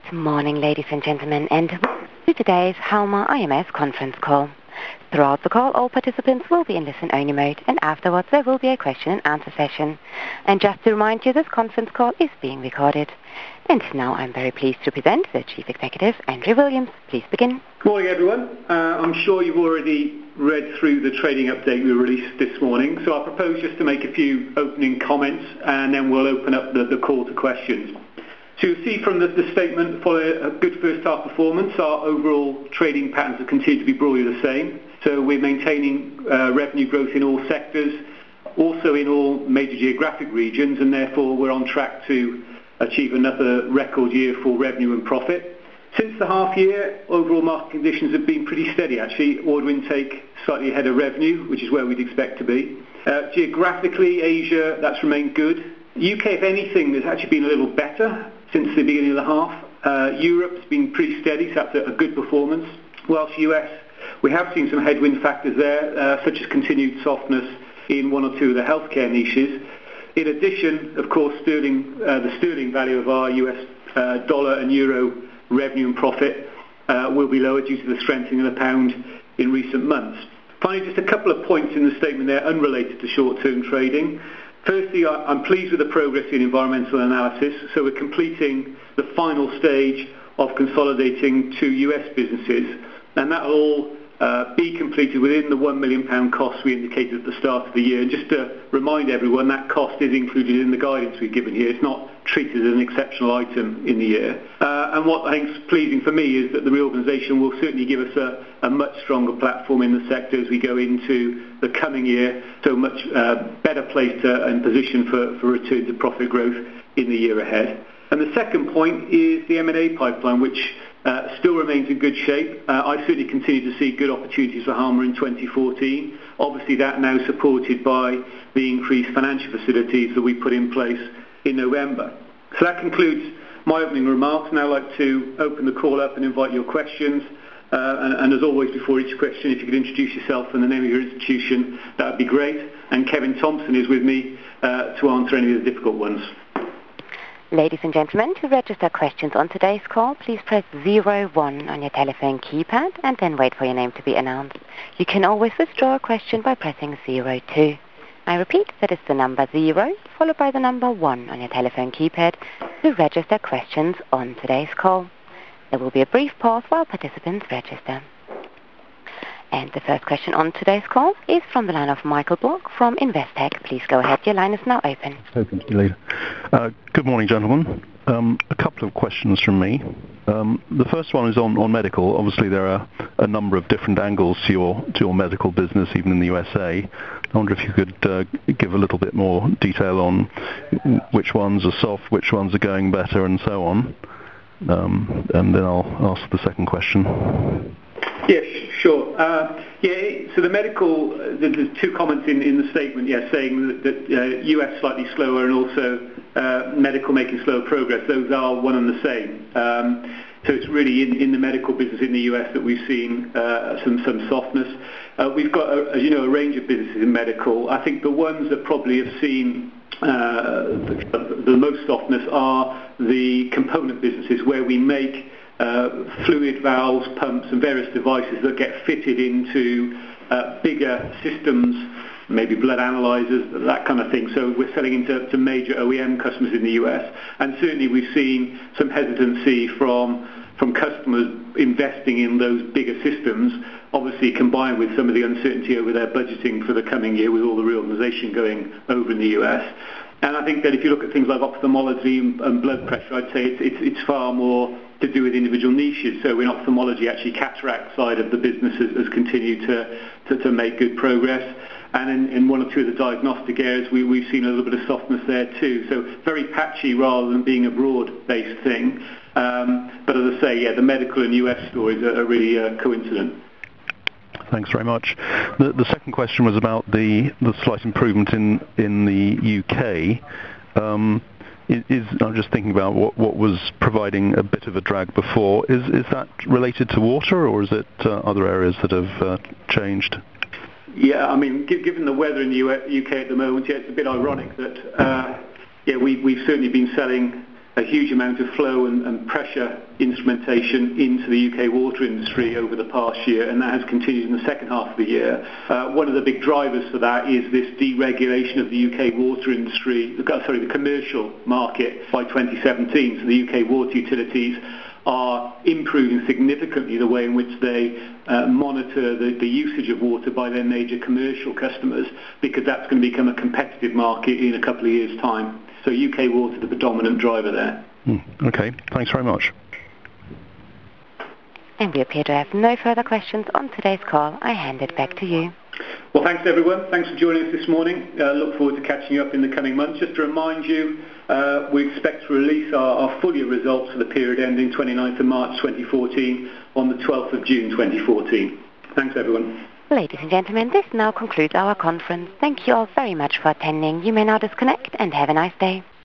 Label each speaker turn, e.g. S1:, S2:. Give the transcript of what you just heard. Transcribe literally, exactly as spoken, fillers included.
S1: Good morning, ladies and gentlemen, and welcome to today's Halma I M S conference call. Throughout the call, all participants will be in listen-only mode, and afterwards there will be a question and answer session. And just to remind you, this conference call is being recorded. And now I'm very pleased to present the Chief Executive, Andrew Williams. Please begin.
S2: Good morning, everyone. Uh, I'm sure you've already read through the trading update we released this morning, so I'll propose just to make a few opening comments, and then we'll open up the, the call to questions. So you'll see from the, the statement, following a good first half performance, our overall trading patterns have continued to be broadly the same. So we're maintaining uh, revenue growth in all sectors, also in all major geographic regions, and therefore we're on track to achieve another record year for revenue and profit. Since the half year, overall market conditions have been pretty steady actually. Order intake slightly ahead of revenue, which is where we'd expect to be. Uh, geographically, Asia, that's remained good. U K, if anything, has actually been a little better since the beginning of the half. Uh, Europe's been pretty steady, so that's a, a good performance. Whilst U S, we have seen some headwind factors there, uh, such as continued softness in one or two of the healthcare niches. In addition, of course, sterling, uh, the sterling value of our U S uh, dollar and euro revenue and profit uh, will be lower due to the strengthening of the pound in recent months. Finally, just a couple of points in the statement there unrelated to short-term trading. Firstly, I'm pleased with the progress in environmental analysis. So we're completing the final stage of consolidating two U S businesses, and that will all uh, be completed within the one million pounds cost we indicated at the start of the year. And just to remind everyone, that cost is included in the guidance we've given here. It's not treated as an exceptional item in the year. Uh, and what I think is pleasing for me is that the reorganisation will certainly give us a, a much stronger platform in the sector as we go into the coming year, so much uh, better placed uh, and positioned for, for return to profit growth in the year ahead. And the second point is the M and A pipeline, which uh, still remains in good shape. Uh, I certainly continue to see good opportunities for Halma in twenty fourteen. Obviously that now supported by the increased financial facilities that we put in place in November. So that concludes my opening remarks. Now I'd like to open the call up and invite your questions. Uh, and, and as always, before each question, if you could introduce yourself and the name of your institution, that would be great. And Kevin Thompson is with me uh, to answer any of the difficult ones.
S1: Ladies and gentlemen, to register questions on today's call, please press zero one on your telephone keypad and then wait for your name to be announced. You can always withdraw a question by pressing zero two. I repeat, that is the number zero followed by the number one on your telephone keypad to register questions on today's call. There will be a brief pause while participants register. And the first question on today's call is from the line of Michael Block from Investec. Please go ahead. Your line is now open.
S3: Open to you later. Uh, good morning, gentlemen. Um, a couple of questions from me. Um, the first one is on, on medical. Obviously, there are a number of different angles to your to your medical business, even in the U S A. I wonder if you could uh, give a little bit more detail on which ones are soft, which ones are going better, and so on. Um, and then I'll ask the second question.
S2: Yes, sure. Uh, yeah, so the medical, uh, there's two comments in, in the statement, yeah, saying that, that uh, U S slightly slower and also uh, medical making slower progress. Those are one and the same. Um, so it's really in, in the medical business in the U S that we've seen uh, some, some softness. Uh, we've got, a, as you know, a range of businesses in medical. I think the ones that probably have seen uh, the, the most softness are the component businesses where we make Uh, fluid valves, pumps and various devices that get fitted into uh, bigger systems, maybe blood analyzers, that kind of thing. So we're selling into to major O E M customers in the U S, and certainly we've seen some hesitancy from from customers investing in those bigger systems, obviously combined with some of the uncertainty over their budgeting for the coming year with all the reorganisation going over in the U S. And I think that if you look at things like ophthalmology and, and blood pressure, I'd say it's, it's, it's far more to do with individual niches. So in ophthalmology, actually cataract side of the business has, has continued to, to, to make good progress. And in, in one or two of the diagnostic areas, we, we've seen a little bit of softness there too. So very patchy rather than being a broad-based thing. Um, but as I say, yeah, the medical and U S stories are, are really uh, coincident.
S3: Thanks very much. The, the second question was about the, the slight improvement in, in the U K. Um, is, is, I'm just thinking about what, what was providing a bit of a drag before. Is, is that related to water, or is it uh, other areas that have uh, changed?
S2: Yeah, I mean, given the weather in the U K at the moment, yeah, it's a bit ironic that uh, yeah, we, we've certainly been selling a huge amount of flow and, and pressure instrumentation into the U K water industry over the past year, and that has continued in the second half of the year. Uh, one of the big drivers for that is this deregulation of the U K water industry, sorry, the commercial market by twenty seventeen. So the U K water utilities are improving significantly the way in which they uh, monitor the, the usage of water by their major commercial customers, because that's going to become a competitive market in a couple of years' time. So U K water is the predominant driver there.
S3: Mm, okay, thanks very much.
S1: And we appear to have no further questions on today's call. I hand it back to you.
S2: Well, thanks everyone. Thanks for joining us this morning. Uh, look forward to catching you up in the coming months. Just to remind you, uh, we expect to release our, our full year results for the period ending twenty-ninth of March twenty fourteen on the twelfth of June twenty fourteen. Thanks everyone.
S1: Ladies and gentlemen, this now concludes our conference. Thank you all very much for attending. You may now disconnect and have a nice day.